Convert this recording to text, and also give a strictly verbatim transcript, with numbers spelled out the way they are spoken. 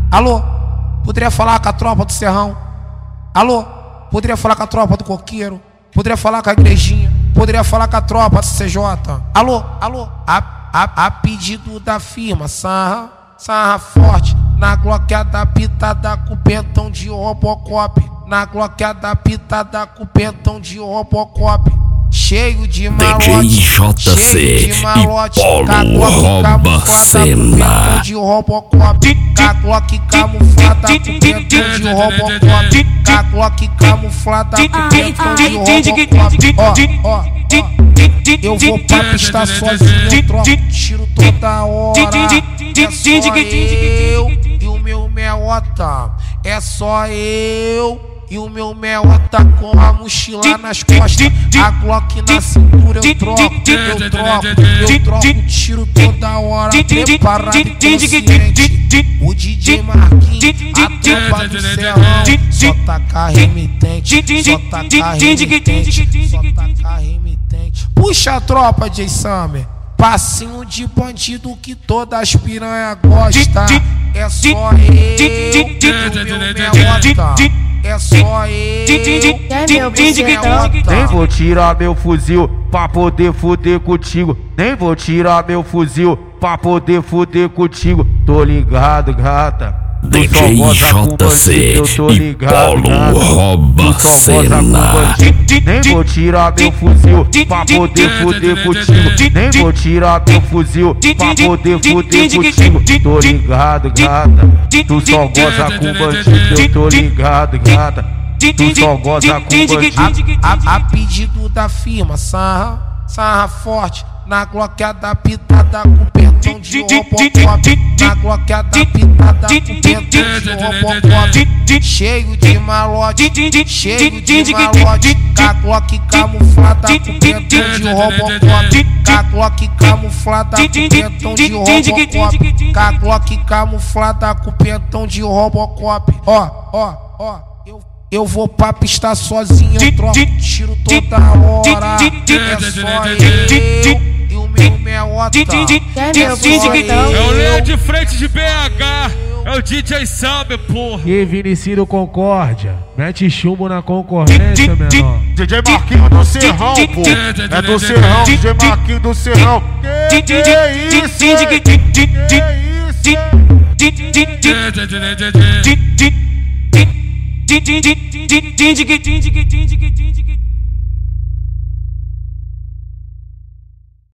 Alô, poderia falar com a tropa do Serrão? Alô, poderia falar com a tropa do Coqueiro? Poderia falar com a igrejinha? Poderia falar com a tropa do C J? Alô, alô, a, a, a pedido da firma, sarra, sarra forte, na gloqueada pitada com pentão de Robocop, na gloqueada pitada com pentão de Robocop, cheio de malote, D J J C cheio de malote, e Paulo rouba cena de Robocop, Glock camuflada com pentão de Robocop, Glock camuflada com pentão de Robocop. Ó, ó, ó, eu vou pra pista sozinho, troco tiro toda hora. É só eu e o meu meota, é só eu e o meu meota com a mochila nas costas, a Glock na cintura. Eu troco, eu troco, eu troco tiro toda hora, preparado e consciente. O D J Marquinhos, a tropa do Serrão, só taca remitente, só taca remitente, só taca remitente. Puxa a tropa, J Summer, passinho de bandido que todas as piranha gosta. É só eu e o meu meota, é só eu e o meu meota. Nem vou tirar meu fuzil pra poder fuder contigo, nem vou tirar meu fuzil pra poder fuder contigo. Tô ligado, gata, D J J C e Paulo rouba cena. Nem vou tirar meu fuzil pra poder fuder contigo, nem vou tirar meu fuzil pra poder fuder contigo. Tô ligado, gata, tu só goza com bandido. Eu tô ligado, gata, tu só goza com bandido. A, a, a pedido da firma, sarra, sarra forte, na gloqueada pitada com pentão de Robocop, na gloqueada pitada com pentão de Robocop, cheio de malote, cheio de malote, a Glock camuflada com pentão de Robocop, a Glock camuflada com pentão de Robocop, a Glock camuflada com pentão de Robocop. Ó, ó, ó, eu Eu vou pra pista sozinho, eu troco tiro toda hora. É só eu e o meu meota, é só eu. É o Leão de frente de B H, é o D J Summer, porra. E Vinicius Concórdia, mete chumbo na concorrência, menor. D J Marquinhos do Serrão, pô, é do Serrão, D J Marquinhos do Serrão. Que que é isso? Que é isso?